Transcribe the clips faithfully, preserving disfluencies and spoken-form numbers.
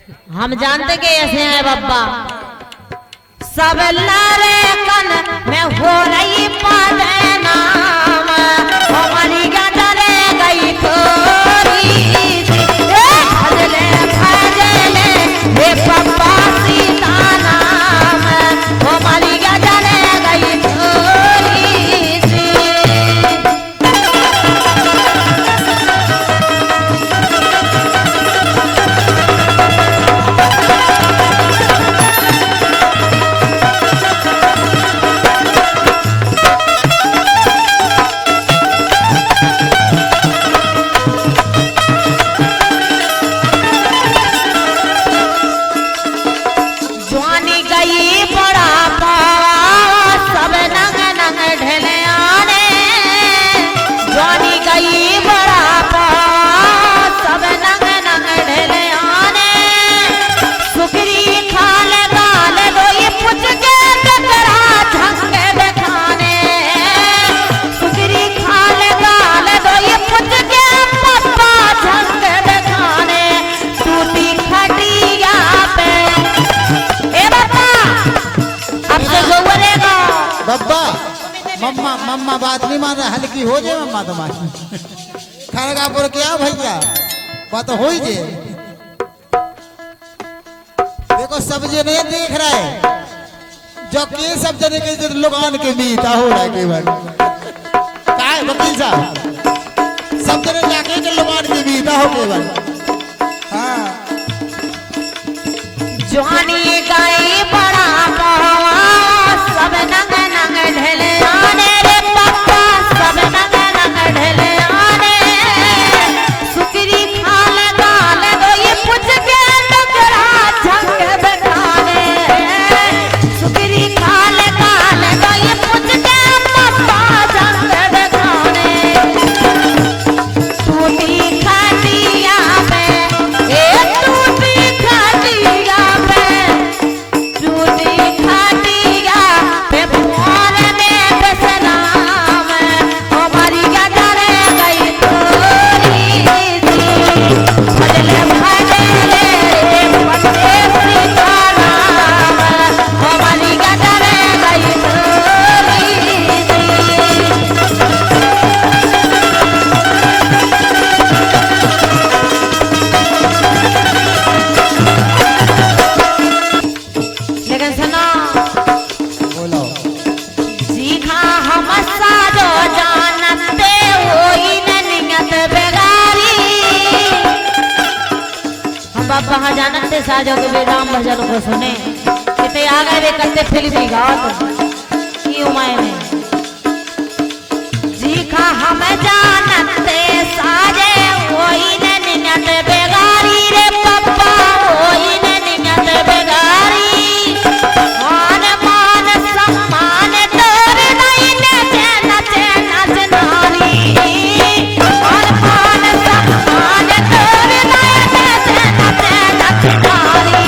हम जानते कि ऐसे हैं बाबा सब लारे कन में हो रही पादे नाम हमारी गजरे गई थोड़ी भजले भजले हे पप्पा सीता नाम हमारी गजरे गई थोड़ी सी। मम्मा मम्मा बात नहीं मान रहा हल्की हो जाए मम्मा तुम्हारी खड़गापुर क्या भैया बात हो ही जाए। देखो सब जने देख रहा है जो के सब जने के लुगान के बीता हो रहा है केवल का वकील साहब सब जने जाके के लुगान के बीता हो केवल। हाँ जवानी गाई बड़ा पावा सब नंग नंग ढले आने रे पप्पा सब नंग नंग ढले आने सुकरी खाल गाल दो ये पूछ के नगरा झंग बेखाने सुकरी खाल गाल दो ये पूछ के पप्पा झंग बेखाने टूटी खटिया पे ए टूटी खटिया पे टूटी खटिया पे भोर में बसनाम हमारी गजरे गई थोड़ी सी भजले भजले पटे सीताराम हमारी गजरे गई थोड़ी सी। लेकिन सुनो बोलो सीखा हम साजो जानते होई नियत बेगारी हम बाबा हाँ जानते साजो के भी राम भजन को सुने कितने आ गए वे करते फिल्मी गाओ की उमाय में सीखा हम जानते साजे होई नियत बेगारी रे पप्पा होई नियत बेगारी मान मान सम्मान तोर नहीं नचे नचे नच नारी मान मान सम्मान तोर नहीं नचे नचे नच नारी।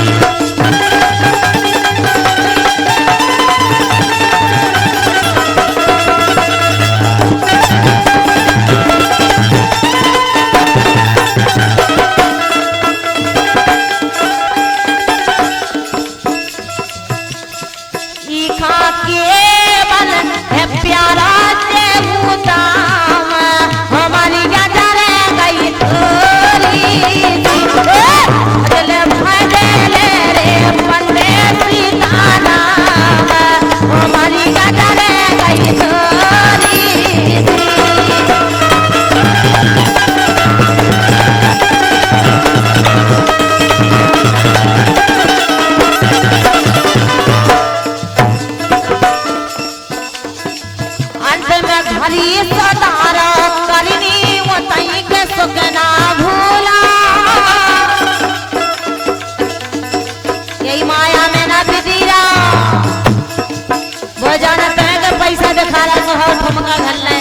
ईखा केवल है प्यारा से मुदाम हमारी गजरे गई थोड़ी सी भजले भजले रे पंडे सीताराम हमारी गजरे गई थोड़ी सी। अंत में घरी सदारा करनी वो तई के सुखना भूला यही माया में ना बिदीरा वो जानते हैं कि पैसा दिखा रहा तो हम ठुमका घल्ला